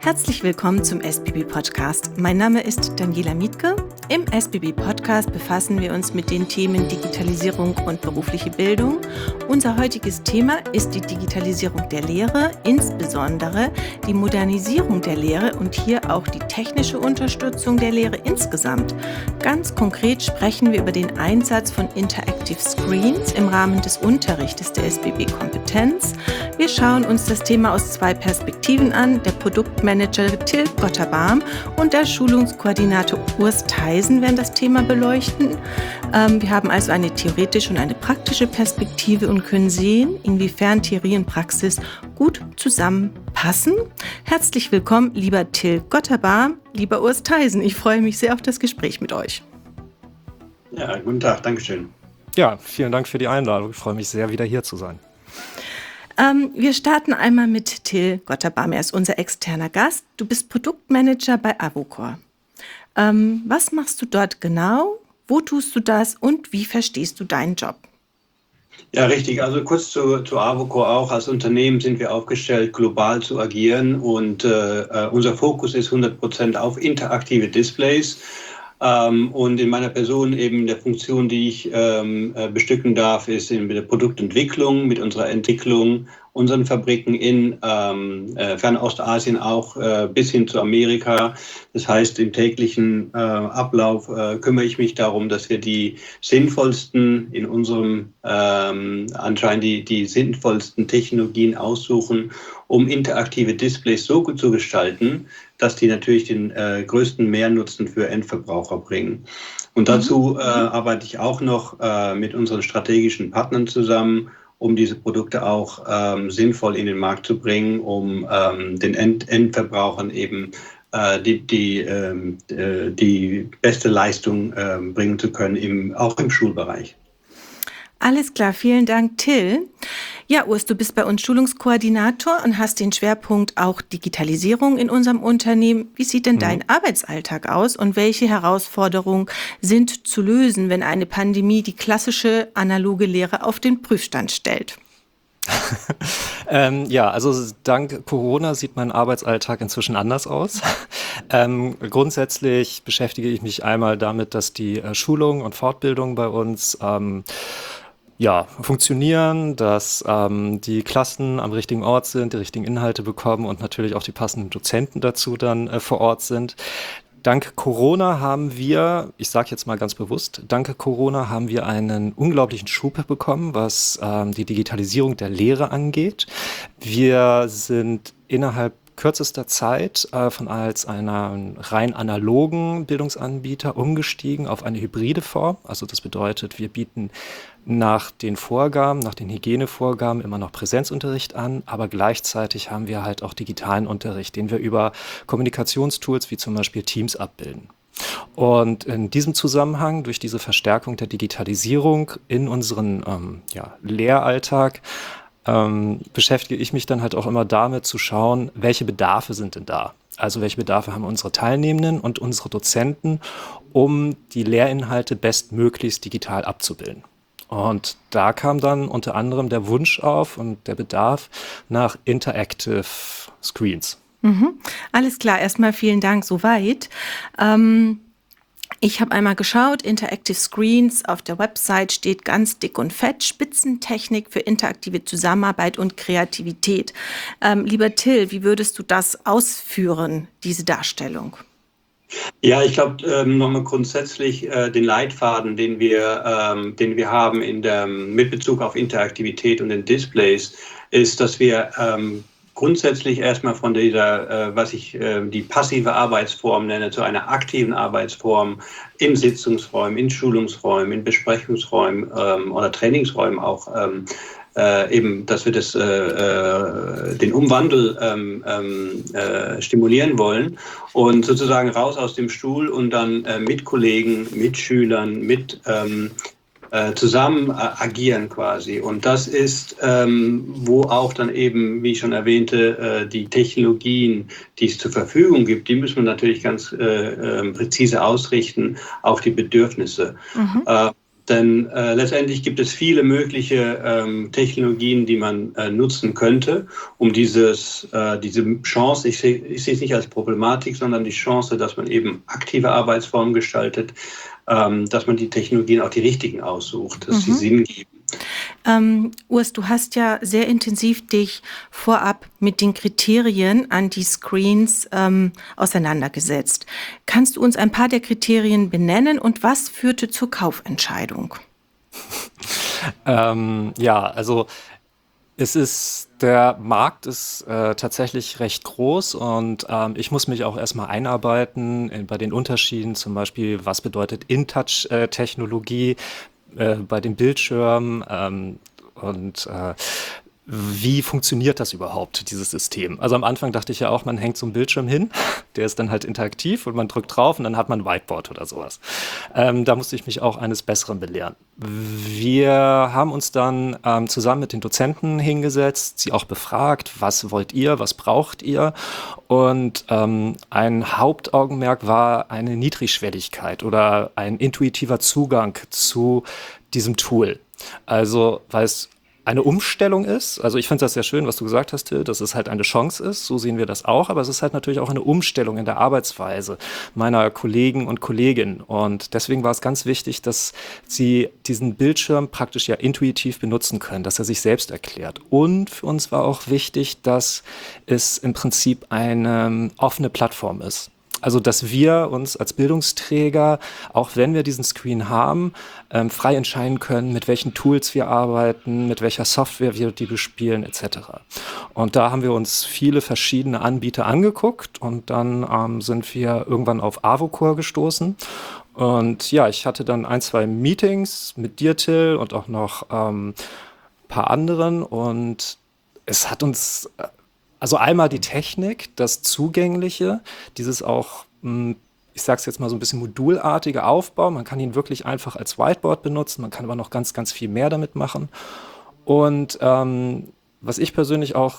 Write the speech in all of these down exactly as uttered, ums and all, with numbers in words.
Herzlich willkommen zum S B B Podcast. Mein Name ist Daniela Mietke. Im S B B Podcast befassen wir uns mit den Themen Digitalisierung und berufliche Bildung. Unser heutiges Thema ist die Digitalisierung der Lehre, insbesondere die Modernisierung der Lehre und hier auch die technische Unterstützung der Lehre insgesamt. Ganz konkret sprechen wir über den Einsatz von Interactive Screens im Rahmen des Unterrichtes der S B B Kompetenz. Wir schauen uns das Thema aus zwei Perspektiven an. Der Produktmanager Till Gotterbaum und der Schulungskoordinator Urs Theisen werden das Thema beleuchten. Ähm, wir haben also eine theoretische und eine praktische Perspektive und können sehen, inwiefern Theorie und Praxis gut zusammenpassen. Herzlich willkommen, lieber Till Gotterbaum, lieber Urs Theisen. Ich freue mich sehr auf das Gespräch mit euch. Ja, guten Tag, Dankeschön. Ja, vielen Dank für die Einladung. Ich freue mich sehr, wieder hier zu sein. Ähm, wir starten einmal mit Till Gotterbaum. Er ist unser externer Gast. Du bist Produktmanager bei Avocor. Ähm, was machst du dort genau? Wo tust du das und wie verstehst du deinen Job? Ja, richtig. Also kurz zu, zu Avocor auch. Als Unternehmen sind wir aufgestellt, global zu agieren und äh, unser Fokus ist hundert Prozent auf interaktive Displays. Ähm, und in meiner Person eben der Funktion, die ich ähm, äh, bestücken darf, ist in der Produktentwicklung, mit unserer Entwicklung, unseren Fabriken in ähm, äh, Fernostasien auch äh, bis hin zu Amerika. Das heißt, im täglichen äh, Ablauf äh, kümmere ich mich darum, dass wir die sinnvollsten, in unserem ähm, anscheinend die, die sinnvollsten Technologien aussuchen, um interaktive Displays so gut zu gestalten, dass die natürlich den äh, größten Mehrnutzen für Endverbraucher bringen. Und dazu äh, arbeite ich auch noch äh, mit unseren strategischen Partnern zusammen, um diese Produkte auch ähm, sinnvoll in den Markt zu bringen, um ähm, den End Endverbrauchern eben äh, die, die, ähm, äh, die beste Leistung äh, bringen zu können, im, auch im Schulbereich. Alles klar, vielen Dank, Till. Ja, Urs, du bist bei uns Schulungskoordinator und hast den Schwerpunkt auch Digitalisierung in unserem Unternehmen. Wie sieht denn mhm. dein Arbeitsalltag aus und welche Herausforderungen sind zu lösen, wenn eine Pandemie die klassische analoge Lehre auf den Prüfstand stellt? ähm, ja, also dank Corona sieht mein Arbeitsalltag inzwischen anders aus. ähm, grundsätzlich beschäftige ich mich einmal damit, dass die äh, Schulungen und Fortbildungen bei uns ähm, ja, funktionieren, dass ähm, die Klassen am richtigen Ort sind, die richtigen Inhalte bekommen und natürlich auch die passenden Dozenten dazu dann äh, vor Ort sind. Dank Corona haben wir, ich sage jetzt mal ganz bewusst, dank Corona haben wir einen unglaublichen Schub bekommen, was ähm, die Digitalisierung der Lehre angeht. Wir sind innerhalb kürzester Zeit äh, von als einer rein analogen Bildungsanbieter umgestiegen auf eine hybride Form. Also das bedeutet, wir bieten nach den Vorgaben, nach den Hygienevorgaben immer noch Präsenzunterricht an, aber gleichzeitig haben wir halt auch digitalen Unterricht, den wir über Kommunikationstools wie zum Beispiel Teams abbilden. Und in diesem Zusammenhang, durch diese Verstärkung der Digitalisierung in unseren ähm, ja, Lehralltag, ähm, beschäftige ich mich dann halt auch immer damit zu schauen, welche Bedarfe sind denn da? Also welche Bedarfe haben unsere Teilnehmenden und unsere Dozenten, um die Lehrinhalte bestmöglichst digital abzubilden. Und da kam dann unter anderem der Wunsch auf und der Bedarf nach Interactive Screens. Mhm. Alles klar, erstmal vielen Dank soweit. Ähm, ich habe einmal geschaut, Interactive Screens auf der Website steht ganz dick und fett, Spitzentechnik für interaktive Zusammenarbeit und Kreativität. Ähm, lieber Till, wie würdest du das ausführen, diese Darstellung? Ja, ich glaube, ähm, nochmal grundsätzlich äh, den Leitfaden, den wir, ähm, den wir haben in der, mit Bezug auf Interaktivität und den Displays, ist, dass wir ähm, grundsätzlich erstmal von dieser, äh, was ich äh, die passive Arbeitsform nenne, zu einer aktiven Arbeitsform in Sitzungsräumen, in Schulungsräumen, in Besprechungsräumen ähm, oder Trainingsräumen auch ähm, Äh, eben, dass wir das, äh, äh, den Umwandel ähm, äh, stimulieren wollen und sozusagen raus aus dem Stuhl und dann äh, mit Kollegen, mit Schülern, mit ähm, äh, zusammen äh, agieren quasi. Und das ist, ähm, wo auch dann eben, wie ich schon erwähnte, äh, die Technologien, die es zur Verfügung gibt, die müssen wir natürlich ganz äh, äh, präzise ausrichten auf die Bedürfnisse. Mhm. Äh, Denn äh, letztendlich gibt es viele mögliche ähm, Technologien, die man äh, nutzen könnte, um dieses, äh, diese Chance, ich sehe ich sehe es nicht als Problematik, sondern die Chance, dass man eben aktive Arbeitsformen gestaltet, ähm, dass man die Technologien auch die richtigen aussucht, dass sie Mhm. Sinn geben. Ähm, Urs, du hast ja sehr intensiv dich vorab mit den Kriterien an die Screens ähm, auseinandergesetzt. Kannst du uns ein paar der Kriterien benennen und was führte zur Kaufentscheidung? Ähm, ja, also es ist, der Markt ist äh, tatsächlich recht groß und ähm, ich muss mich auch erstmal einarbeiten in, bei den Unterschieden, zum Beispiel, was bedeutet In-Touch-Technologie äh, bei den Bildschirmen ähm, und äh, wie funktioniert das überhaupt, dieses System? Also am Anfang dachte ich ja auch, man hängt so einen Bildschirm hin, der ist dann halt interaktiv und man drückt drauf und dann hat man ein Whiteboard oder sowas. Ähm, da musste ich mich auch eines Besseren belehren. Wir haben uns dann ähm, zusammen mit den Dozenten hingesetzt, sie auch befragt, was wollt ihr, was braucht ihr? Und ähm, ein Hauptaugenmerk war eine Niedrigschwelligkeit oder ein intuitiver Zugang zu diesem Tool. Also, weil es eine Umstellung ist. Also ich finde das sehr schön, was du gesagt hast, Till, dass es halt eine Chance ist. So sehen wir das auch. Aber es ist halt natürlich auch eine Umstellung in der Arbeitsweise meiner Kollegen und Kolleginnen. Und deswegen war es ganz wichtig, dass sie diesen Bildschirm praktisch ja intuitiv benutzen können, dass er sich selbst erklärt. Und für uns war auch wichtig, dass es im Prinzip eine offene Plattform ist. Also, dass wir uns als Bildungsträger, auch wenn wir diesen Screen haben, ähm, frei entscheiden können, mit welchen Tools wir arbeiten, mit welcher Software wir die bespielen, et cetera. Und da haben wir uns viele verschiedene Anbieter angeguckt und dann ähm, sind wir irgendwann auf Avocore gestoßen. Und ja, ich hatte dann ein, zwei Meetings mit dir, Till, und auch noch ähm, ein paar anderen und es hat uns also einmal die Technik, das Zugängliche, dieses auch, ich sage es jetzt mal so ein bisschen modulartige Aufbau. Man kann ihn wirklich einfach als Whiteboard benutzen, man kann aber noch ganz, ganz viel mehr damit machen. Und ähm, was ich persönlich auch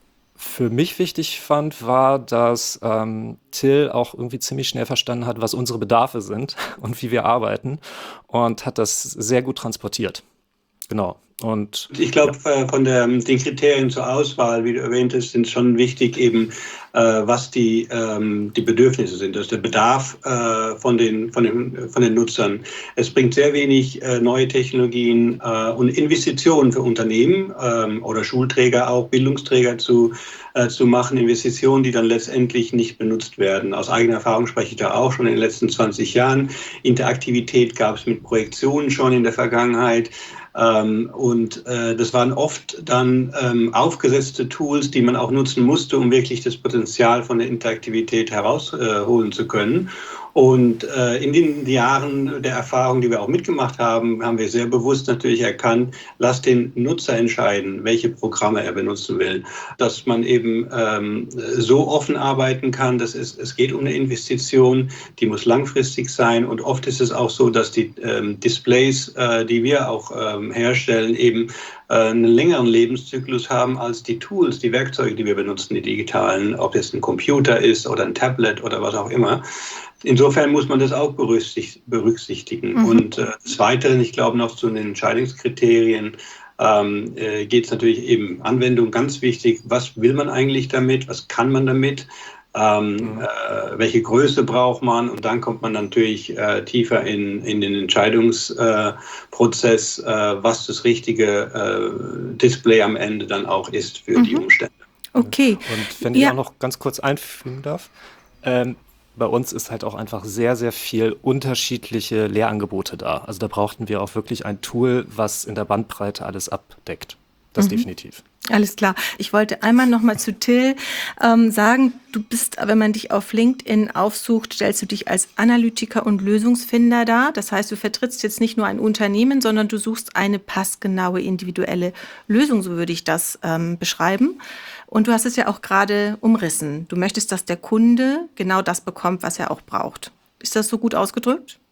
für mich wichtig fand, war, dass ähm, Till auch irgendwie ziemlich schnell verstanden hat, was unsere Bedarfe sind und wie wir arbeiten und hat das sehr gut transportiert. Genau. Und ich glaube, ja. von der, den Kriterien zur Auswahl, wie du erwähnt hast, sind schon wichtig eben, äh, was die, ähm, die Bedürfnisse sind, also der Bedarf äh, von, den, von, den, von den Nutzern. Es bringt sehr wenig äh, neue Technologien äh, und Investitionen für Unternehmen ähm, oder Schulträger, auch Bildungsträger zu, äh, zu machen, Investitionen, die dann letztendlich nicht benutzt werden. Aus eigener Erfahrung spreche ich da auch schon in den letzten zwanzig Jahren. Interaktivität gab es mit Projektionen schon in der Vergangenheit. Ähm, und äh, das waren oft dann ähm, aufgesetzte Tools, die man auch nutzen musste, um wirklich das Potenzial von der Interaktivität herausholen äh, zu können. Und äh, in den Jahren der Erfahrung, die wir auch mitgemacht haben, haben wir sehr bewusst natürlich erkannt, lass den Nutzer entscheiden, welche Programme er benutzen will. Dass man eben ähm, so offen arbeiten kann, dass es, es geht um eine Investition, die muss langfristig sein. Und oft ist es auch so, dass die ähm, Displays, äh, die wir auch ähm, herstellen, eben äh, einen längeren Lebenszyklus haben als die Tools, die Werkzeuge, die wir benutzen, die digitalen, ob es ein Computer ist oder ein Tablet oder was auch immer. Insofern muss man das auch berücksichtigen. Mhm. Und äh, des Weiteren, ich glaube noch zu den Entscheidungskriterien, ähm, äh, geht es natürlich eben Anwendung, ganz wichtig. Was will man eigentlich damit? Was kann man damit? Ähm, mhm. äh, welche Größe braucht man? Und dann kommt man natürlich äh, tiefer in, in den Entscheidungsprozess, äh, äh, was das richtige äh, Display am Ende dann auch ist für mhm. die Umstände. Okay. Und wenn ich ja. auch noch ganz kurz einfügen darf, ähm, bei uns ist halt auch einfach sehr, sehr viel unterschiedliche Lehrangebote da. Also da brauchten wir auch wirklich ein Tool, was in der Bandbreite alles abdeckt. Das mhm. definitiv. Alles klar. Ich wollte einmal noch mal zu Till ähm, sagen, du bist, wenn man dich auf LinkedIn aufsucht, stellst du dich als Analytiker und Lösungsfinder dar. Das heißt, du vertrittst jetzt nicht nur ein Unternehmen, sondern du suchst eine passgenaue individuelle Lösung, so würde ich das ähm, beschreiben. Und du hast es ja auch gerade umrissen. Du möchtest, dass der Kunde genau das bekommt, was er auch braucht. Ist das so gut ausgedrückt?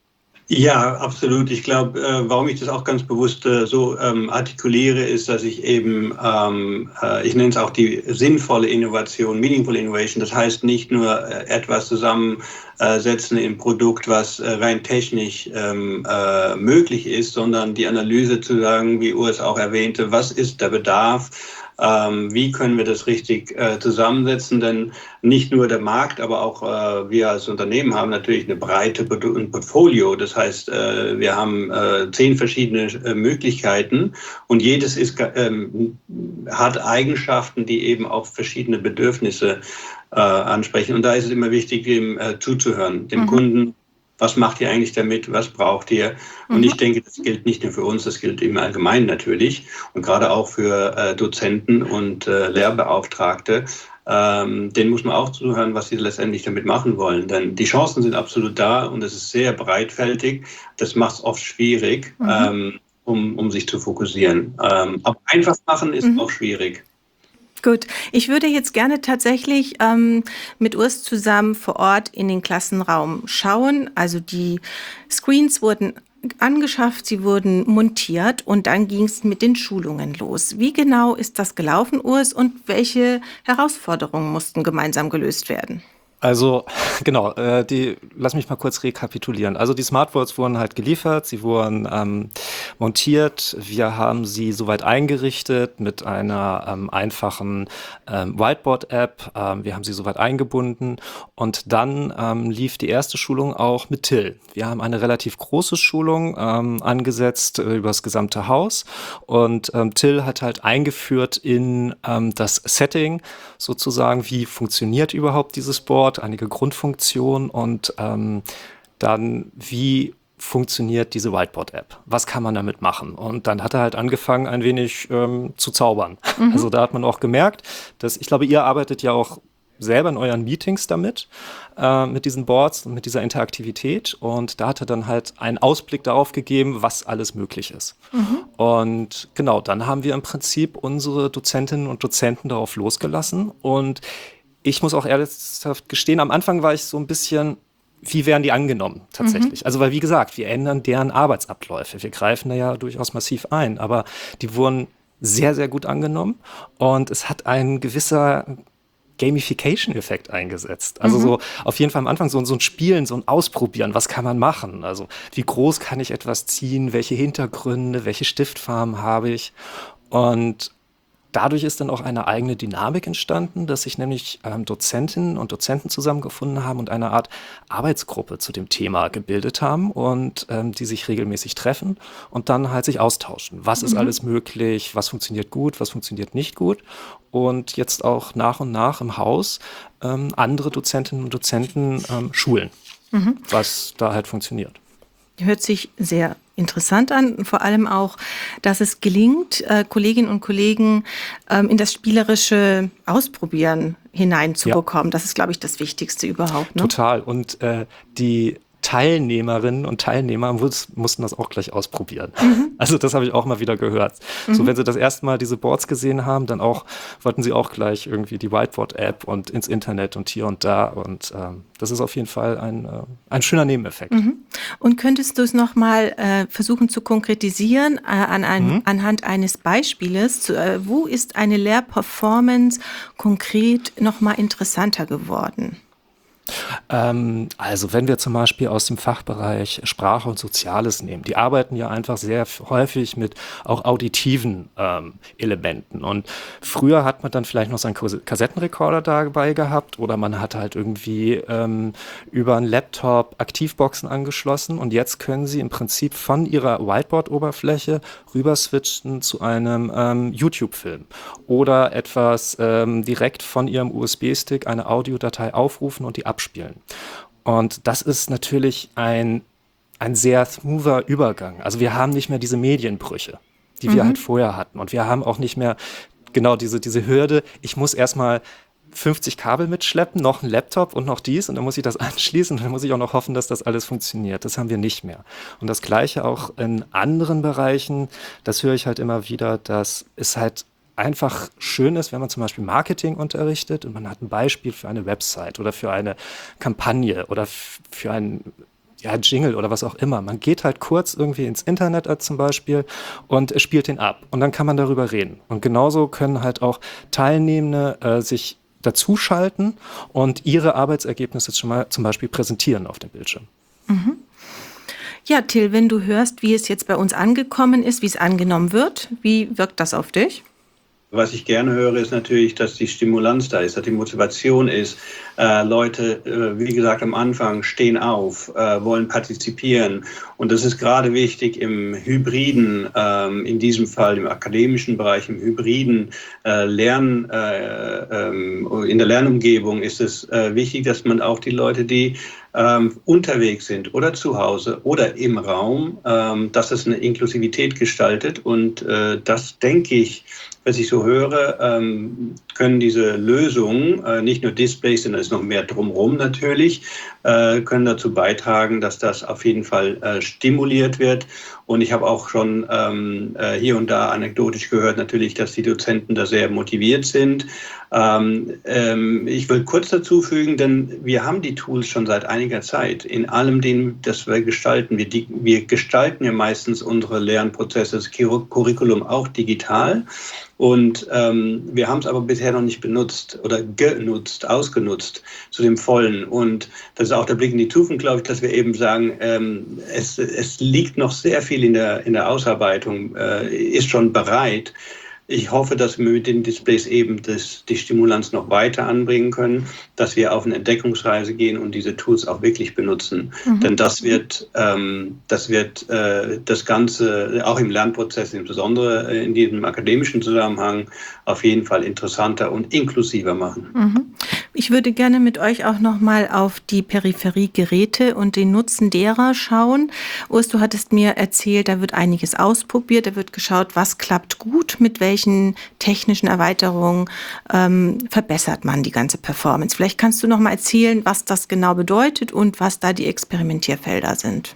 Ja, absolut. Ich glaube, äh, warum ich das auch ganz bewusst äh, so ähm, artikuliere, ist, dass ich eben, ähm, äh, ich nenne es auch die sinnvolle Innovation, meaningful innovation. Das heißt nicht nur äh, etwas zusammensetzen im Produkt, was äh, rein technisch ähm, äh, möglich ist, sondern die Analyse zu sagen, wie Urs auch erwähnte, was ist der Bedarf? Ähm, wie können wir das richtig äh, zusammensetzen? Denn nicht nur der Markt, aber auch äh, wir als Unternehmen haben natürlich eine breite Produ- ein Portfolio. Das heißt, äh, wir haben äh, zehn verschiedene äh, Möglichkeiten und jedes ist, ähm, hat Eigenschaften, die eben auch verschiedene Bedürfnisse äh, ansprechen. Und da ist es immer wichtig, dem äh, zuzuhören, dem Mhm. Kunden. Was macht ihr eigentlich damit? Was braucht ihr? Und Mhm. ich denke, das gilt nicht nur für uns, das gilt im Allgemeinen natürlich und gerade auch für äh, Dozenten und äh, Lehrbeauftragte. Ähm, denen muss man auch zuhören, was sie letztendlich damit machen wollen. Denn die Chancen sind absolut da und es ist sehr breitfältig. Das macht es oft schwierig, Mhm. ähm, um, um sich zu fokussieren. Ähm, aber einfach machen ist Mhm. auch schwierig. Gut, ich würde jetzt gerne tatsächlich ähm, mit Urs zusammen vor Ort in den Klassenraum schauen. Also die Screens wurden angeschafft, sie wurden montiert und dann ging es mit den Schulungen los. Wie genau ist das gelaufen, Urs, und welche Herausforderungen mussten gemeinsam gelöst werden? Also, genau, äh, die, lass mich mal kurz rekapitulieren. Also die Smartboards wurden halt geliefert, sie wurden ähm, montiert, wir haben sie soweit eingerichtet mit einer ähm, einfachen ähm, Whiteboard-App, ähm, wir haben sie soweit eingebunden und dann ähm, lief die erste Schulung auch mit Till. Wir haben eine relativ große Schulung ähm, angesetzt äh, über das gesamte Haus und ähm, Till hat halt eingeführt in ähm, das Setting sozusagen, wie funktioniert überhaupt dieses Board, einige Grundfunktionen und ähm, dann, wie funktioniert diese Whiteboard-App? Was kann man damit machen? Und dann hat er halt angefangen, ein wenig ähm, zu zaubern. Mhm. Also da hat man auch gemerkt, dass, ich glaube, ihr arbeitet ja auch selber in euren Meetings damit, äh, mit diesen Boards und mit dieser Interaktivität. Und da hat er dann halt einen Ausblick darauf gegeben, was alles möglich ist. Mhm. Und genau, dann haben wir im Prinzip unsere Dozentinnen und Dozenten darauf losgelassen. Und ich muss auch ernsthaft gestehen, am Anfang war ich so ein bisschen, wie werden die angenommen tatsächlich? Mhm. Also weil, wie gesagt, wir ändern deren Arbeitsabläufe. Wir greifen da ja durchaus massiv ein. Aber die wurden sehr, sehr gut angenommen. Und es hat ein gewisser Gamification-Effekt eingesetzt. Also Mhm. so auf jeden Fall am Anfang so, so ein Spielen, so ein Ausprobieren. Was kann man machen? Also wie groß kann ich etwas ziehen? Welche Hintergründe? Welche Stiftfarben habe ich? Und dadurch ist dann auch eine eigene Dynamik entstanden, dass sich nämlich ähm, Dozentinnen und Dozenten zusammengefunden haben und eine Art Arbeitsgruppe zu dem Thema gebildet haben und ähm, die sich regelmäßig treffen und dann halt sich austauschen. Was ist Mhm. alles möglich? Was funktioniert gut? Was funktioniert nicht gut? Und jetzt auch nach und nach im Haus ähm, andere Dozentinnen und Dozenten ähm, schulen, Mhm. was da halt funktioniert. Hört sich sehr interessant an, vor allem auch, dass es gelingt, äh, Kolleginnen und Kollegen ähm, in das spielerische Ausprobieren hineinzubekommen. Das ist, glaube ich, das Wichtigste überhaupt. Ne? Total. Und äh, die Teilnehmerinnen und Teilnehmer muss, mussten das auch gleich ausprobieren. Mhm. Also das habe ich auch mal wieder gehört. Mhm. So, wenn sie das erste Mal diese Boards gesehen haben, dann auch wollten sie auch gleich irgendwie die Whiteboard-App und ins Internet und hier und da. Und ähm, das ist auf jeden Fall ein, äh, ein schöner Nebeneffekt. Mhm. Und könntest du es nochmal äh, versuchen zu konkretisieren äh, an ein, Mhm. anhand eines Beispieles? Zu, äh, wo ist eine Lehrperformance konkret nochmal interessanter geworden? Ähm, also wenn wir zum Beispiel aus dem Fachbereich Sprache und Soziales nehmen, die arbeiten ja einfach sehr f- häufig mit auch auditiven ähm, Elementen. Und früher hat man dann vielleicht noch seinen Kas- Kassettenrekorder dabei gehabt oder man hat halt irgendwie ähm, über einen Laptop Aktivboxen angeschlossen und jetzt können sie im Prinzip von ihrer Whiteboard-Oberfläche rüber switchen zu einem ähm, YouTube-Film oder etwas ähm, direkt von ihrem U S B-Stick eine Audiodatei aufrufen und die abspielen. Und das ist natürlich ein, ein sehr smoother Übergang. Also wir haben nicht mehr diese Medienbrüche, die wir Mhm. halt vorher hatten. Und wir haben auch nicht mehr genau diese, diese Hürde, ich muss erstmal fünfzig Kabel mitschleppen, noch ein Laptop und noch dies und dann muss ich das anschließen und dann muss ich auch noch hoffen, dass das alles funktioniert. Das haben wir nicht mehr. Und das Gleiche auch in anderen Bereichen, das höre ich halt immer wieder, dass es halt einfach schön ist, wenn man zum Beispiel Marketing unterrichtet und man hat ein Beispiel für eine Website oder für eine Kampagne oder f- für ein ja, Jingle oder was auch immer. Man geht halt kurz irgendwie ins Internet äh, zum Beispiel und äh, spielt den ab. Und dann kann man darüber reden. Und genauso können halt auch Teilnehmende äh, sich dazuschalten und ihre Arbeitsergebnisse schon mal zum Beispiel präsentieren auf dem Bildschirm. Mhm. Ja, Till, wenn du hörst, wie es jetzt bei uns angekommen ist, wie es angenommen wird, wie wirkt das auf dich? Was ich gerne höre, ist natürlich, dass die Stimulanz da ist, dass die Motivation ist. Äh, Leute, äh, wie gesagt, am Anfang stehen auf, äh, wollen partizipieren. Und das ist gerade wichtig im hybriden, ähm, in diesem Fall im akademischen Bereich, im hybriden äh, Lern, äh, ähm, in der Lernumgebung ist es äh, wichtig, dass man auch die Leute, die ähm, unterwegs sind oder zu Hause oder im Raum, ähm, dass es eine Inklusivität gestaltet. Und äh, das, denke ich, was ich so höre, ähm, können diese Lösungen, äh, nicht nur Displays, sondern es ist noch mehr drumherum natürlich, äh, können dazu beitragen, dass das auf jeden Fall äh, stimuliert wird. Und ich habe auch schon ähm, äh, hier und da anekdotisch gehört natürlich, dass die Dozenten da sehr motiviert sind. Ähm, ähm, ich will kurz dazu fügen, denn wir haben die Tools schon seit einiger Zeit in allem, dem, das wir gestalten. Wir, die, wir gestalten ja meistens unsere Lernprozesse, das Curriculum auch digital. Und ähm, wir haben es aber bisher noch nicht benutzt oder genutzt, ausgenutzt zu dem Vollen. Und das ist auch der Blick in die Zukunft, glaube ich, dass wir eben sagen, ähm, es, es liegt noch sehr viel in der, in der Ausarbeitung, äh, ist schon bereit. Ich hoffe, dass wir mit den Displays eben das, die Stimulanz noch weiter anbringen können, dass wir auf eine Entdeckungsreise gehen und diese Tools auch wirklich benutzen. Mhm. Denn das wird, ähm, das, wird äh, das Ganze, auch im Lernprozess, insbesondere in diesem akademischen Zusammenhang, auf jeden Fall interessanter und inklusiver machen. Mhm. Ich würde gerne mit euch auch noch mal auf die Peripheriegeräte und den Nutzen derer schauen. Urs, du hattest mir erzählt, da wird einiges ausprobiert, da wird geschaut, was klappt gut, mit welchen technischen Erweiterungen ähm, verbessert man die ganze Performance. Vielleicht kannst du noch mal erzählen, was das genau bedeutet und was da die Experimentierfelder sind.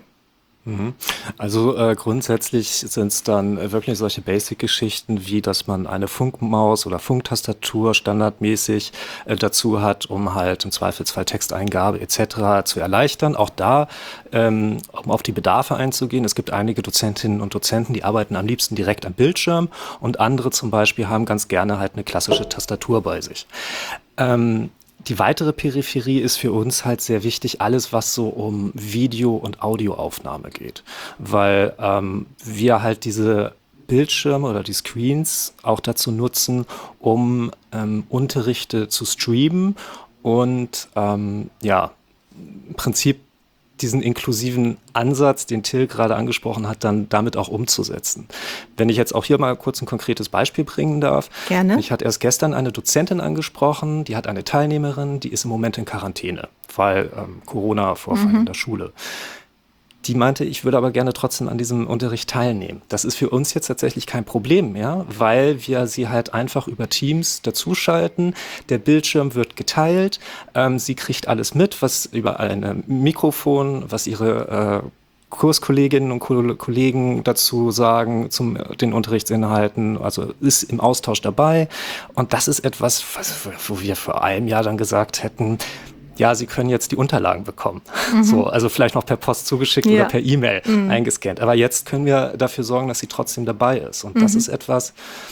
Also äh, grundsätzlich sind es dann äh, wirklich solche Basic-Geschichten, wie dass man eine Funkmaus oder Funktastatur standardmäßig äh, dazu hat, um halt im Zweifelsfall Texteingabe et cetera zu erleichtern. Auch da, ähm, um auf die Bedarfe einzugehen, es gibt einige Dozentinnen und Dozenten, die arbeiten am liebsten direkt am Bildschirm und andere zum Beispiel haben ganz gerne halt eine klassische Tastatur bei sich. Ähm, Die weitere Peripherie ist für uns halt sehr wichtig, alles was so um Video- und Audioaufnahme geht, weil ähm, wir halt diese Bildschirme oder die Screens auch dazu nutzen, um ähm, Unterrichte zu streamen und ähm, ja, im Prinzip diesen inklusiven Ansatz, den Till gerade angesprochen hat, dann damit auch umzusetzen. Wenn ich jetzt auch hier mal kurz ein konkretes Beispiel bringen darf. Gerne. Ich hatte erst gestern eine Dozentin angesprochen, die hat eine Teilnehmerin, die ist im Moment in Quarantäne, weil ähm, Corona-Vorfall mhm. in der Schule. Die meinte, ich würde aber gerne trotzdem an diesem Unterricht teilnehmen. Das ist für uns jetzt tatsächlich kein Problem mehr, weil wir sie halt einfach über Teams dazuschalten. Der Bildschirm wird geteilt. Ähm, sie kriegt alles mit, was über ein Mikrofon, was ihre äh, Kurskolleginnen und Kollegen dazu sagen, zum den Unterrichtsinhalten, also ist im Austausch dabei. Und das ist etwas, was, wo wir vor einem Jahr dann gesagt hätten, ja, Sie können jetzt die Unterlagen bekommen. Mhm. So, also vielleicht noch per Post zugeschickt ja. oder per E-Mail mhm. eingescannt. Aber jetzt können wir dafür sorgen, dass sie trotzdem dabei ist. Und mhm. das ist etwas,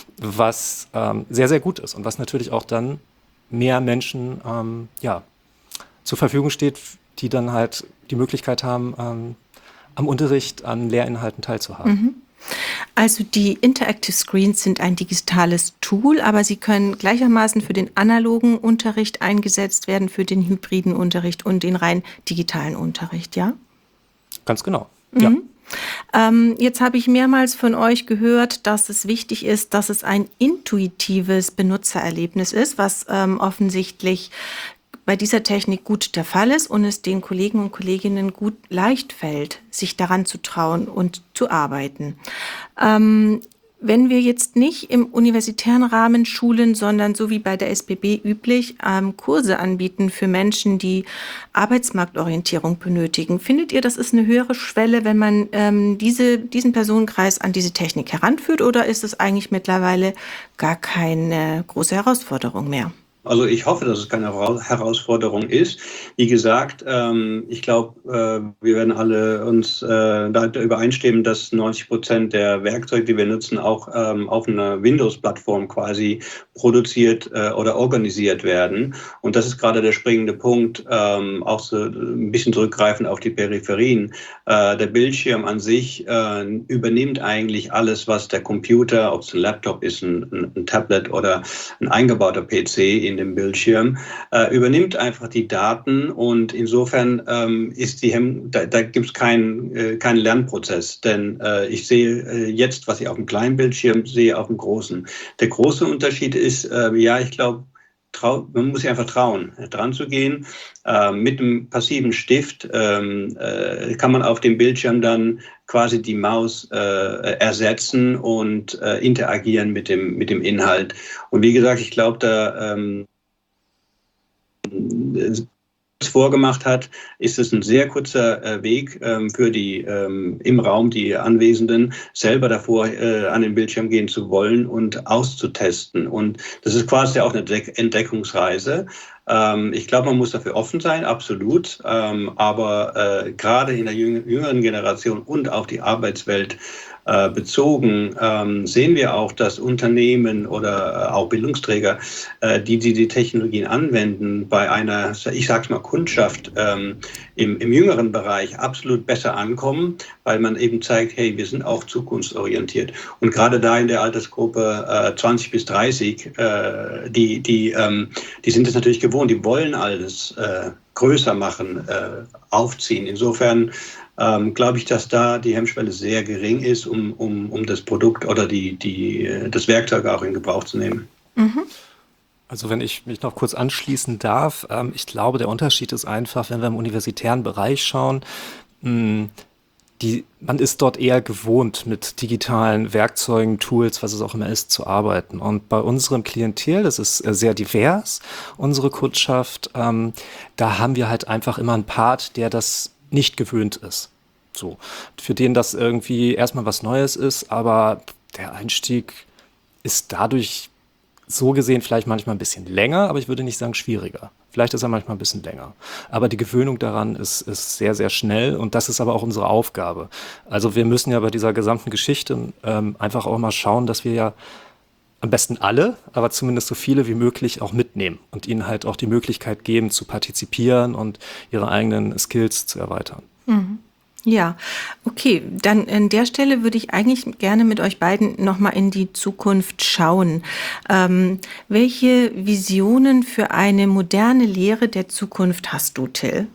was ähm, sehr, sehr gut ist und was natürlich auch dann mehr Menschen ähm, ja, zur Verfügung steht, die dann halt die Möglichkeit haben, ähm, am Unterricht, an Lehrinhalten teilzuhaben. Mhm. Also die Interactive Screens sind ein digitales Tool, aber sie können gleichermaßen für den analogen Unterricht eingesetzt werden, für den hybriden Unterricht und den rein digitalen Unterricht, ja? Ganz genau, mhm. ja. Ähm, jetzt habe ich mehrmals von euch gehört, dass es wichtig ist, dass es ein intuitives Benutzererlebnis ist, was ähm, offensichtlich bei dieser Technik gut der Fall ist und es den Kollegen und Kolleginnen gut leicht fällt, sich daran zu trauen und zu arbeiten. Ähm, wenn wir jetzt nicht im universitären Rahmen schulen, sondern so wie bei der S B B üblich ähm, Kurse anbieten für Menschen, die Arbeitsmarktorientierung benötigen, findet ihr, das ist eine höhere Schwelle, wenn man ähm, diese, diesen Personenkreis an diese Technik heranführt, oder ist es eigentlich mittlerweile gar keine große Herausforderung mehr? Also ich hoffe, dass es keine Herausforderung ist. Wie gesagt, ähm, ich glaube, äh, wir werden alle uns äh, da übereinstimmen, dass neunzig Prozent der Werkzeuge, die wir nutzen, auch ähm, auf einer Windows-Plattform quasi produziert äh, oder organisiert werden. Und das ist gerade der springende Punkt, ähm, auch so ein bisschen zurückgreifend auf die Peripherien. Äh, der Bildschirm an sich äh, übernimmt eigentlich alles, was der Computer, ob es ein Laptop ist, ein, ein, ein Tablet oder ein eingebauter P C in dem Bildschirm, äh, übernimmt einfach die Daten und insofern ähm, ist die Hem da, da gibt es keinen äh, keinen Lernprozess, denn äh, ich sehe äh, jetzt, was ich auf dem kleinen Bildschirm sehe, auf dem großen. Der große Unterschied ist, äh, ja, ich glaube, Trau, man muss sich einfach trauen, dran zu gehen. Äh, mit einem passiven Stift ähm, äh, kann man auf dem Bildschirm dann quasi die Maus äh, ersetzen und äh, interagieren mit dem, mit dem Inhalt. Und wie gesagt, ich glaube, da ähm, vorgemacht hat, ist es ein sehr kurzer äh, Weg ähm, für die ähm, im Raum die Anwesenden, selber davor äh, an den Bildschirm gehen zu wollen und auszutesten. Und das ist quasi auch eine De- Entdeckungsreise. Ähm, ich glaube, man muss dafür offen sein, absolut. Ähm, aber äh, gerade in der jüng- jüngeren Generation und auf die Arbeitswelt äh, bezogen, ähm, sehen wir auch, dass Unternehmen oder äh, auch Bildungsträger, äh, die, die die Technologien anwenden, bei einer, ich sag's mal, Kundschaft ähm, im, im jüngeren Bereich absolut besser ankommen, weil man eben zeigt, hey, wir sind auch zukunftsorientiert. Und gerade da in der Altersgruppe äh, zwanzig bis dreißig, äh, die, die, ähm, die sind es natürlich gewohnt, die wollen alles äh, größer machen, äh, aufziehen. Insofern ähm, glaube ich, dass da die Hemmschwelle sehr gering ist, um, um, um das Produkt oder die, die, das Werkzeug auch in Gebrauch zu nehmen. Mhm. Also wenn ich mich noch kurz anschließen darf, ähm, ich glaube, der Unterschied ist einfach, wenn wir im universitären Bereich schauen, mh, die, man ist dort eher gewohnt, mit digitalen Werkzeugen, Tools, was es auch immer ist, zu arbeiten. Und bei unserem Klientel, das ist äh, sehr divers, unsere Kundschaft, ähm, da haben wir halt einfach immer einen Part, der das nicht gewöhnt ist. So, für den das irgendwie erstmal was Neues ist, aber der Einstieg ist dadurch so gesehen vielleicht manchmal ein bisschen länger, aber ich würde nicht sagen schwieriger. Vielleicht ist er manchmal ein bisschen länger. Aber die Gewöhnung daran ist, ist sehr, sehr schnell und das ist aber auch unsere Aufgabe. Also wir müssen ja bei dieser gesamten Geschichte ähm, einfach auch mal schauen, dass wir ja am besten alle, aber zumindest so viele wie möglich auch mitnehmen und ihnen halt auch die Möglichkeit geben, zu partizipieren und ihre eigenen Skills zu erweitern. Mhm. Ja, okay, dann an der Stelle würde ich eigentlich gerne mit euch beiden nochmal in die Zukunft schauen. Ähm, welche Visionen für eine moderne Lehre der Zukunft hast du, Till?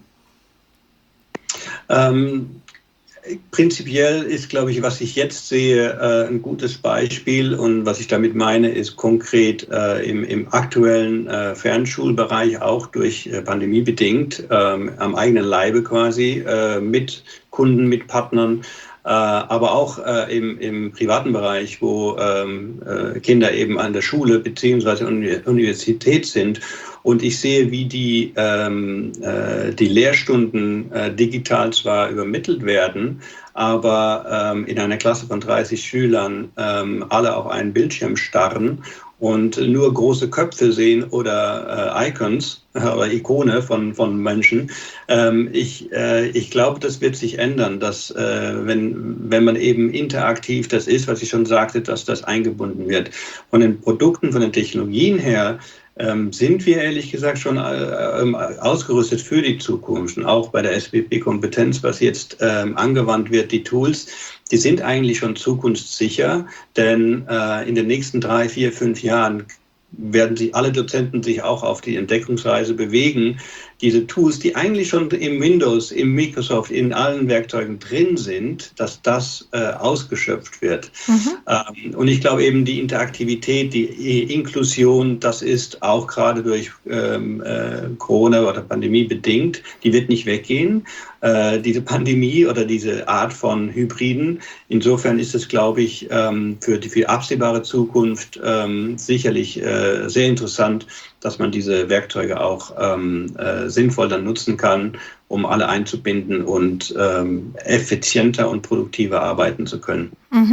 Ähm, prinzipiell ist, glaube ich, was ich jetzt sehe, äh, ein gutes Beispiel und was ich damit meine, ist konkret äh, im, im aktuellen äh, Fernschulbereich auch durch äh, Pandemie bedingt, äh, am eigenen Leibe quasi, äh, mit Kunden, mit Partnern, äh, aber auch äh, im, im privaten Bereich, wo ähm, äh, Kinder eben an der Schule beziehungsweise Universität sind. Und ich sehe, wie die, ähm, äh, die Lehrstunden äh, digital zwar übermittelt werden, aber ähm, in einer Klasse von dreißig Schülern ähm, alle auf einen Bildschirm starren und nur große Köpfe sehen oder äh, Icons äh, oder Ikone von, von Menschen. Ähm, ich äh, ich glaube, das wird sich ändern, dass äh, wenn, wenn man eben interaktiv das ist, was ich schon sagte, dass das eingebunden wird. Von den Produkten, von den Technologien her, Ähm, sind wir ehrlich gesagt schon äh, ausgerüstet für die Zukunft. Und auch bei der S B P-Kompetenz, was jetzt ähm, angewandt wird, die Tools, die sind eigentlich schon zukunftssicher, denn äh, in den nächsten drei, vier, fünf Jahren werden sich alle Dozenten sich auch auf die Entdeckungsreise bewegen. Diese Tools, die eigentlich schon im Windows, im Microsoft, in allen Werkzeugen drin sind, dass das äh, ausgeschöpft wird. Mhm. Ähm, und ich glaube eben, die Interaktivität, die Inklusion, das ist auch gerade durch ähm, äh, Corona oder Pandemie bedingt, die wird nicht weggehen. Äh, diese Pandemie oder diese Art von Hybriden. Insofern ist es, glaube ich, ähm, für die, für die absehbare Zukunft ähm, sicherlich äh, sehr interessant, dass man diese Werkzeuge auch ähm, äh, sinnvoll dann nutzen kann, um alle einzubinden und ähm, effizienter und produktiver arbeiten zu können. Mhm.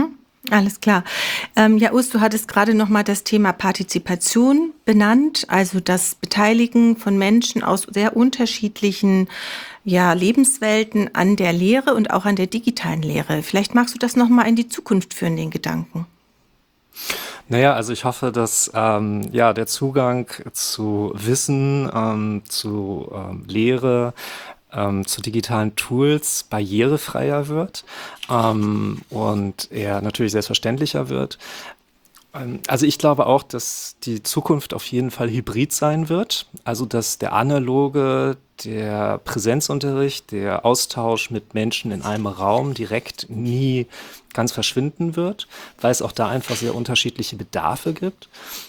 Alles klar. Ähm, ja, Urs, du hattest gerade noch mal das Thema Partizipation benannt, also das Beteiligen von Menschen aus sehr unterschiedlichen ja, Lebenswelten an der Lehre und auch an der digitalen Lehre. Vielleicht magst du das noch mal in die Zukunft führen, den Gedanken. Naja, also ich hoffe, dass ähm, ja, der Zugang zu Wissen, ähm, zu ähm, Lehre, ähm, zu digitalen Tools barrierefreier wird ähm, und er natürlich selbstverständlicher wird. Ähm, Also ich glaube auch, dass die Zukunft auf jeden Fall hybrid sein wird. Also dass der analoge, der Präsenzunterricht, der Austausch mit Menschen in einem Raum direkt nie ganz verschwinden wird, weil es auch da einfach sehr unterschiedliche Bedarfe gibt.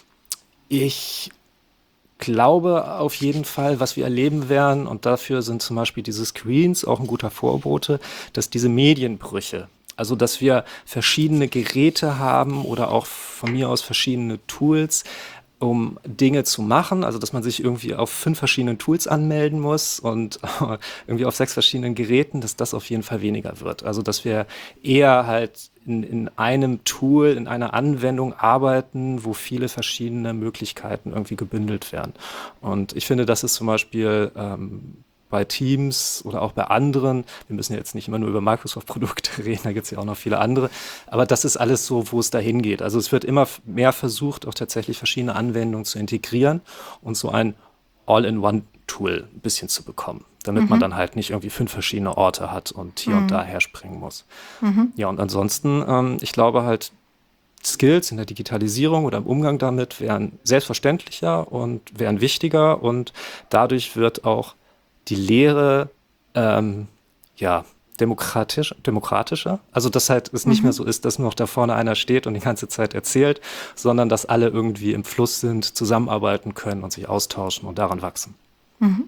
Ich glaube auf jeden Fall, was wir erleben werden, und dafür sind zum Beispiel diese Screens auch ein guter Vorbote, dass diese Medienbrüche, also dass wir verschiedene Geräte haben oder auch von mir aus verschiedene Tools, um Dinge zu machen, also dass man sich irgendwie auf fünf verschiedenen Tools anmelden muss und irgendwie auf sechs verschiedenen Geräten, dass das auf jeden Fall weniger wird. Also dass wir eher halt in, in einem Tool, in einer Anwendung arbeiten, wo viele verschiedene Möglichkeiten irgendwie gebündelt werden. Und ich finde, das ist zum Beispiel ähm, bei Teams oder auch bei anderen, wir müssen ja jetzt nicht immer nur über Microsoft-Produkte reden, da gibt es ja auch noch viele andere, aber das ist alles so, wo es dahin geht. Also es wird immer mehr versucht, auch tatsächlich verschiedene Anwendungen zu integrieren und so ein All-in-One-Tool ein bisschen zu bekommen, damit mhm. man dann halt nicht irgendwie fünf verschiedene Orte hat und hier mhm. und da herspringen muss. Mhm. Ja, und ansonsten, ähm, ich glaube halt, Skills in der Digitalisierung oder im Umgang damit werden selbstverständlicher und werden wichtiger und dadurch wird auch die Lehre ähm, ja, demokratisch, demokratischer. Also dass halt es nicht mhm. mehr so ist, dass nur noch da vorne einer steht und die ganze Zeit erzählt, sondern dass alle irgendwie im Fluss sind, zusammenarbeiten können und sich austauschen und daran wachsen. Mhm.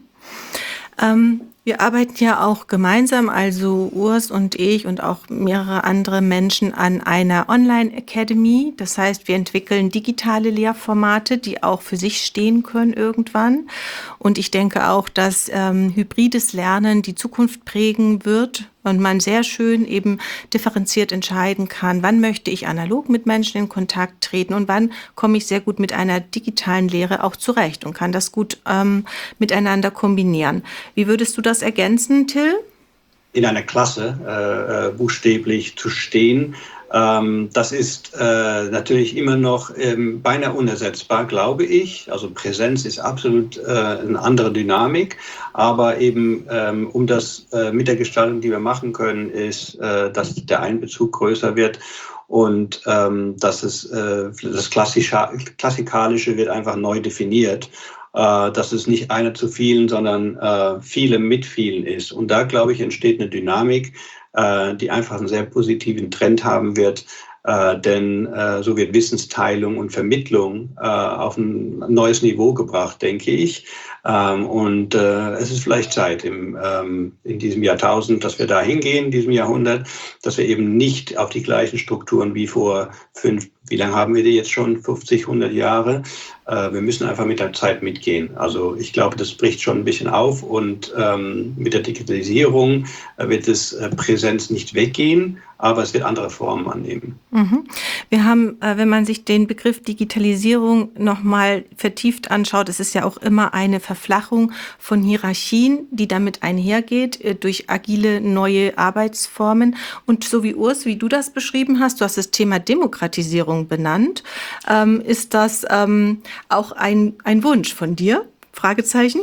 Ähm, wir arbeiten ja auch gemeinsam, also Urs und ich und auch mehrere andere Menschen an einer Online-Academy. Das heißt, wir entwickeln digitale Lehrformate, die auch für sich stehen können irgendwann. Und ich denke auch, dass ähm, hybrides Lernen die Zukunft prägen wird und man sehr schön eben differenziert entscheiden kann, wann möchte ich analog mit Menschen in Kontakt treten und wann komme ich sehr gut mit einer digitalen Lehre auch zurecht und kann das gut ähm, miteinander kombinieren. Wie würdest du das ergänzen, Till? In einer Klasse äh, buchstäblich zu stehen, ähm, das ist äh, natürlich immer noch ähm, beinahe unersetzbar, glaube ich. Also Präsenz ist absolut äh, eine andere Dynamik, aber eben ähm, um das äh, mit der Gestaltung, die wir machen können, ist, äh, dass der Einbezug größer wird und ähm, dass es äh, das Klassische, Klassikalische wird einfach neu definiert. Äh, dass es nicht einer zu vielen, sondern äh, viele mit vielen ist. Und da, glaube ich, entsteht eine Dynamik, äh, die einfach einen sehr positiven Trend haben wird, äh, denn äh, so wird Wissensteilung und Vermittlung äh, auf ein neues Niveau gebracht, denke ich. Ähm, und äh, es ist vielleicht Zeit im, ähm, in diesem Jahrtausend, dass wir da hingehen, in diesem Jahrhundert, dass wir eben nicht auf die gleichen Strukturen wie vor fünf, wie lange haben wir die jetzt schon? fünfzig, hundert Jahre. Äh, wir müssen einfach mit der Zeit mitgehen. Also ich glaube, das bricht schon ein bisschen auf und ähm, mit der Digitalisierung äh, wird es äh, Präsenz nicht weggehen, aber es wird andere Formen annehmen. Mhm. Wir haben, äh, wenn man sich den Begriff Digitalisierung nochmal vertieft anschaut, es ist ja auch immer eine Verflachung von Hierarchien, die damit einhergeht, äh, durch agile neue Arbeitsformen. Und so wie Urs, wie du das beschrieben hast, du hast das Thema Demokratisierung benannt, ähm, ist das ähm, auch ein, ein Wunsch von dir? Fragezeichen?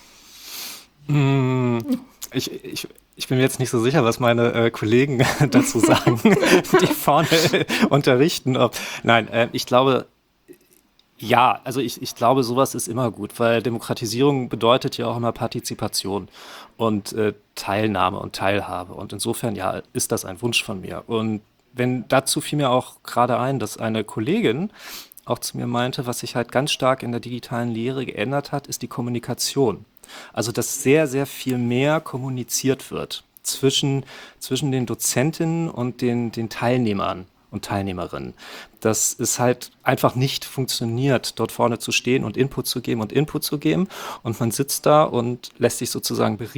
Mm, ich, ich, ich bin mir jetzt nicht so sicher, was meine äh, Kollegen dazu sagen, die vorne äh, unterrichten. Ob, nein, äh, ich glaube, ja, also ich, ich glaube, sowas ist immer gut, weil Demokratisierung bedeutet ja auch immer Partizipation und äh, Teilnahme und Teilhabe. Und insofern, ja, ist das ein Wunsch von mir. Und wenn dazu fiel mir auch gerade ein, dass eine Kollegin auch zu mir meinte, was sich halt ganz stark in der digitalen Lehre geändert hat, ist die Kommunikation. Also dass sehr, sehr viel mehr kommuniziert wird zwischen, zwischen den Dozentinnen und den, den Teilnehmern und Teilnehmerinnen. Dass es halt einfach nicht funktioniert, dort vorne zu stehen und Input zu geben und Input zu geben und man sitzt da und lässt sich sozusagen berieseln.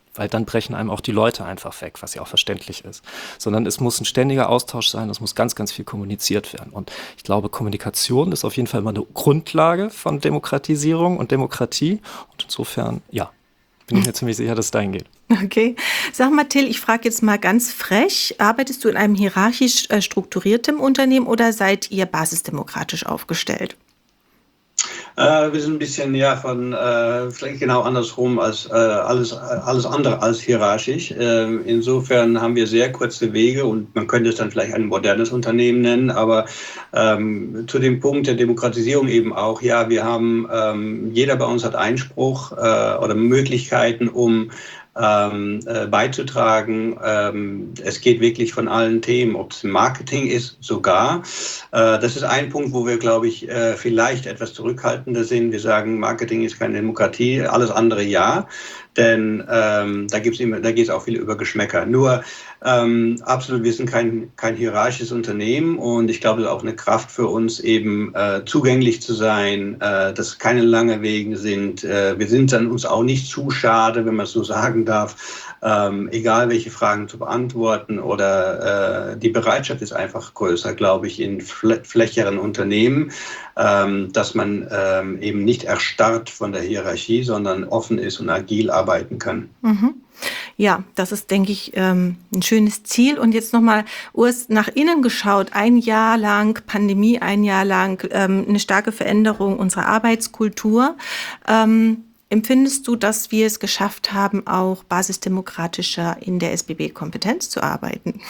weil dann brechen einem auch die Leute einfach weg, was ja auch verständlich ist. Sondern es muss ein ständiger Austausch sein, es muss ganz, ganz viel kommuniziert werden. Und ich glaube, Kommunikation ist auf jeden Fall immer eine Grundlage von Demokratisierung und Demokratie. Und insofern, ja, bin ich mir ziemlich sicher, dass es dahin geht. Okay. Sag mal, Till, ich frage jetzt mal ganz frech, arbeitest du in einem hierarchisch äh, strukturierten Unternehmen oder seid ihr basisdemokratisch aufgestellt? Äh, wir sind ein bisschen ja von äh, vielleicht genau andersrum als äh, alles alles andere als hierarchisch. Äh, insofern haben wir sehr kurze Wege und man könnte es dann vielleicht ein modernes Unternehmen nennen, aber ähm, zu dem Punkt der Demokratisierung eben auch, ja, wir haben, ähm, jeder bei uns hat Einspruch äh, oder Möglichkeiten, um Ähm, äh, beizutragen. Ähm, es geht wirklich von allen Themen, ob es Marketing ist, sogar. Äh, das ist ein Punkt, wo wir, glaube ich, äh, vielleicht etwas zurückhaltender sind. Wir sagen, Marketing ist keine Demokratie, alles andere ja. Denn ähm, da gibt's immer, da geht es auch viel über Geschmäcker. Nur ähm, absolut, wir sind kein, kein hierarchisches Unternehmen und ich glaube, es ist auch eine Kraft für uns, eben äh, zugänglich zu sein, äh, dass keine langen Wege sind. Äh, wir sind dann uns auch nicht zu schade, wenn man es so sagen darf, ähm, egal welche Fragen zu beantworten oder äh, die Bereitschaft ist einfach größer, glaube ich, in flä- flächeren Unternehmen, ähm, dass man ähm, eben nicht erstarrt von der Hierarchie, sondern offen ist und agil arbeiten kann. Mhm. Ja, das ist, denke ich, ähm, ein schönes Ziel. Und jetzt nochmal, Urs, nach innen geschaut, ein Jahr lang Pandemie, ein Jahr lang ähm, eine starke Veränderung unserer Arbeitskultur. Ähm, empfindest du, dass wir es geschafft haben, auch basisdemokratischer in der S B B-Kompetenz zu arbeiten?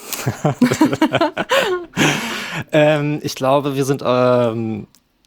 ähm, ich glaube, wir sind ähm,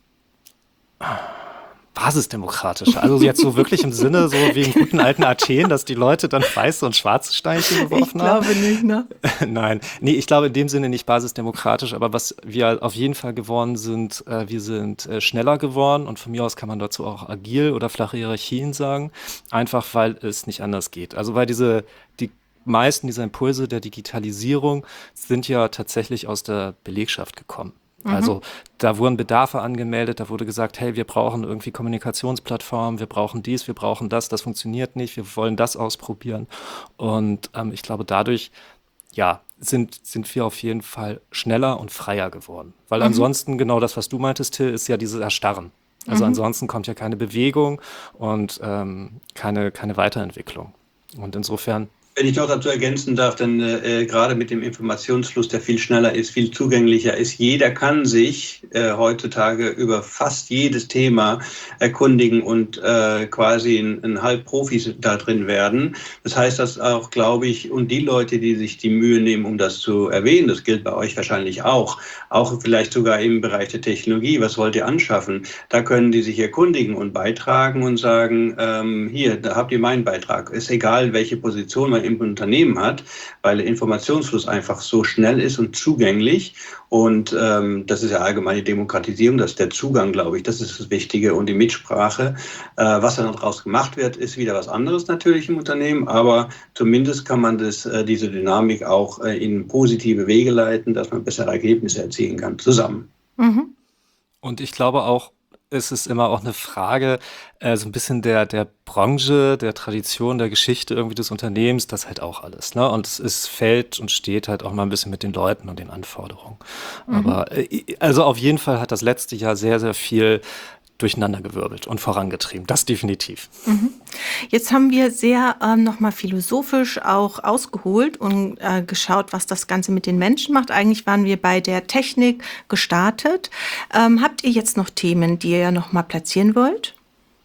basisdemokratischer. Also jetzt so wirklich im Sinne, so wie im guten alten Athen, dass die Leute dann weiße und schwarze Steinchen geworfen haben. Ich glaube nicht, ne? Nein, nee, ich glaube in dem Sinne nicht basisdemokratisch, aber was wir auf jeden Fall geworden sind, äh, wir sind äh, schneller geworden und von mir aus kann man dazu auch agil oder flache Hierarchien sagen, einfach weil es nicht anders geht. Also weil diese, die meisten dieser Impulse der Digitalisierung sind ja tatsächlich aus der Belegschaft gekommen. Also da wurden Bedarfe angemeldet, da wurde gesagt, hey, wir brauchen irgendwie Kommunikationsplattformen, wir brauchen dies, wir brauchen das, das funktioniert nicht, wir wollen das ausprobieren. Und ähm, ich glaube, dadurch, ja, sind, sind wir auf jeden Fall schneller und freier geworden. Weil mhm. ansonsten, genau das, was du meintest, Till, ist ja dieses Erstarren. Also mhm. ansonsten kommt ja keine Bewegung und ähm, keine, keine Weiterentwicklung. Und insofern... Wenn ich noch dazu ergänzen darf, dann äh, gerade mit dem Informationsfluss, der viel schneller ist, viel zugänglicher ist. Jeder kann sich äh, heutzutage über fast jedes Thema erkundigen und äh, quasi ein, ein Halbprofis da drin werden. Das heißt, dass auch, glaube ich, und die Leute, die sich die Mühe nehmen, um das zu erwähnen, das gilt bei euch wahrscheinlich auch, auch vielleicht sogar im Bereich der Technologie, was wollt ihr anschaffen? Da können die sich erkundigen und beitragen und sagen, ähm, hier, da habt ihr meinen Beitrag. Ist egal, welche Position man im Unternehmen hat, weil der Informationsfluss einfach so schnell ist und zugänglich. Und ähm, das ist ja allgemeine Demokratisierung, das ist der Zugang, glaube ich, das ist das Wichtige und die Mitsprache. Äh, was dann daraus gemacht wird, ist wieder was anderes natürlich im Unternehmen, aber zumindest kann man das, äh, diese Dynamik auch äh, in positive Wege leiten, dass man bessere Ergebnisse erzielen kann, zusammen. Mhm. Und ich glaube auch, es ist immer auch eine Frage, äh, so ein bisschen der, der Branche, der Tradition, der Geschichte irgendwie des Unternehmens, das halt auch alles. Ne? Und es ist, fällt und steht halt auch mal ein bisschen mit den Leuten und den Anforderungen. Mhm. Aber äh, also auf jeden Fall hat das letzte Jahr sehr, sehr viel durcheinandergewirbelt und vorangetrieben. Das definitiv. Mhm. Jetzt haben wir sehr ähm, nochmal philosophisch auch ausgeholt und äh, geschaut, was das Ganze mit den Menschen macht. Eigentlich waren wir bei der Technik gestartet. Ähm, habt ihr jetzt noch Themen, die ihr nochmal platzieren wollt?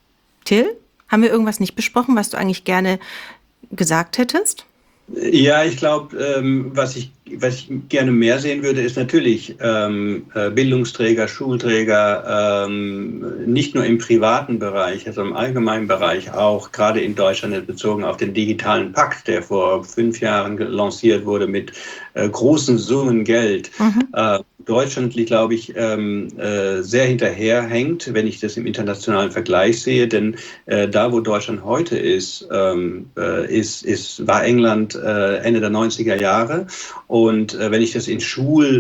Till, haben wir irgendwas nicht besprochen, was du eigentlich gerne gesagt hättest? Ja, ich glaube, ähm, was ich was ich gerne mehr sehen würde, ist natürlich ähm, Bildungsträger, Schulträger, ähm, nicht nur im privaten Bereich, also im allgemeinen Bereich auch, gerade in Deutschland bezogen auf den digitalen Pakt, der vor fünf Jahren lanciert wurde mit äh, großen Summen Geld. Mhm. Äh, Deutschland, glaube ich, ähm, äh, sehr hinterherhängt, wenn ich das im internationalen Vergleich sehe. Denn äh, da, wo Deutschland heute ist, ähm, äh, ist, ist war England äh, Ende der neunziger Jahre. Und äh, wenn ich das in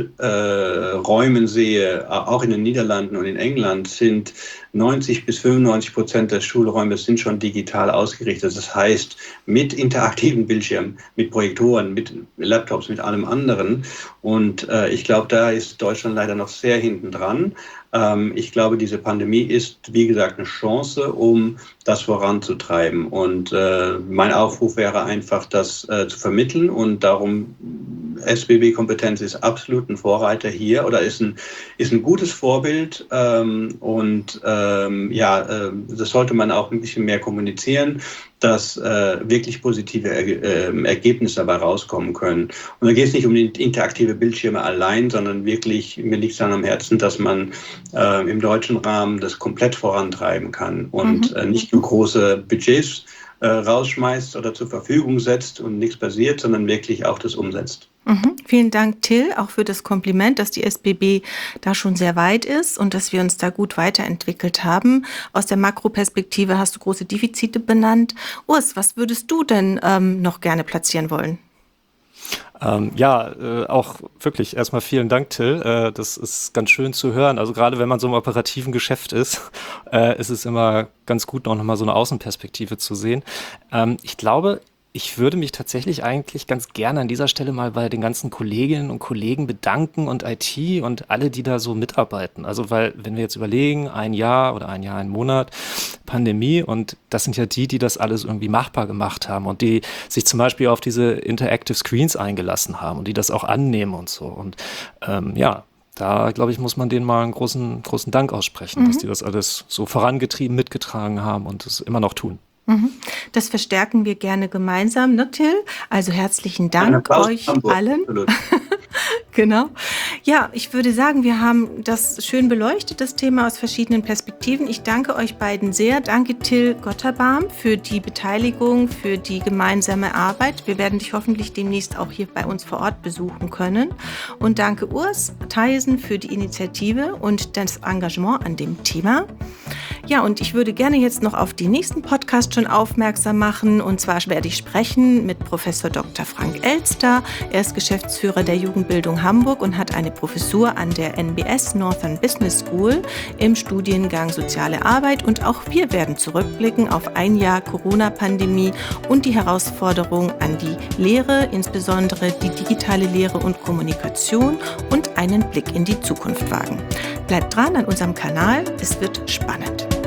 Schulräumen äh, sehe, auch in den Niederlanden und in England, sind neunzig bis fünfundneunzig Prozent des Schulräumes sind schon digital ausgerichtet. Das heißt, mit interaktiven Bildschirmen, mit Projektoren, mit Laptops, mit allem anderen. Und äh, ich glaube, da ist Deutschland leider noch sehr hinten dran. Ähm, ich glaube, diese Pandemie ist, wie gesagt, eine Chance, um das voranzutreiben. Und äh, mein Aufruf wäre einfach, das äh, zu vermitteln. Und darum, S B B-Kompetenz ist absolut ein Vorreiter hier oder ist ein, ist ein gutes Vorbild. Ähm, und ähm, ja, äh, das sollte man auch ein bisschen mehr kommunizieren, dass äh, wirklich positive er äh, Ergebnisse dabei rauskommen können. Und da geht es nicht um die interaktive Bildschirme allein, sondern wirklich, mir liegt es dann am Herzen, dass man äh, im deutschen Rahmen das komplett vorantreiben kann und mhm. äh, nicht nur große Budgets äh, rausschmeißt oder zur Verfügung setzt und nichts passiert, sondern wirklich auch das umsetzt. Mhm. Vielen Dank, Till, auch für das Kompliment, dass die S B B da schon sehr weit ist und dass wir uns da gut weiterentwickelt haben. Aus der Makroperspektive hast du große Defizite benannt. Urs, was würdest du denn ähm, noch gerne platzieren wollen? Ähm, ja, äh, auch wirklich erstmal vielen Dank, Till. Äh, das ist ganz schön zu hören. Also gerade wenn man so im operativen Geschäft ist, äh, ist es immer ganz gut, noch mal so eine Außenperspektive zu sehen. Ähm, ich glaube, ich würde mich tatsächlich eigentlich ganz gerne an dieser Stelle mal bei den ganzen Kolleginnen und Kollegen bedanken und I T und alle, die da so mitarbeiten. Also weil, wenn wir jetzt überlegen, ein Jahr oder ein Jahr, ein Monat Pandemie und das sind ja die, die das alles irgendwie machbar gemacht haben und die sich zum Beispiel auf diese Interactive Screens eingelassen haben und die das auch annehmen und so. Und ähm, ja, da, glaube ich, muss man denen mal einen großen, großen Dank aussprechen, mhm. dass die das alles so vorangetrieben, mitgetragen haben und es immer noch tun. Das verstärken wir gerne gemeinsam, ne, Till? Also herzlichen Dank ja, euch allen. Genau. Ja, ich würde sagen, wir haben das schön beleuchtet, das Thema aus verschiedenen Perspektiven. Ich danke euch beiden sehr. Danke, Till Gotterbaum, für die Beteiligung, für die gemeinsame Arbeit. Wir werden dich hoffentlich demnächst auch hier bei uns vor Ort besuchen können. Und danke, Urs Theisen, für die Initiative und das Engagement an dem Thema. Ja, und ich würde gerne jetzt noch auf die nächsten Podcasts schon aufmerksam machen. Und zwar werde ich sprechen mit Professor Doktor Frank Elster. Er ist Geschäftsführer der Jugendbildung Hamburg und hat eine Professur an der N B S Northern Business School im Studiengang Soziale Arbeit. Und auch wir werden zurückblicken auf ein Jahr Corona-Pandemie und die Herausforderungen an die Lehre, insbesondere die digitale Lehre und Kommunikation und einen Blick in die Zukunft wagen. Bleibt dran an unserem Kanal, es wird spannend.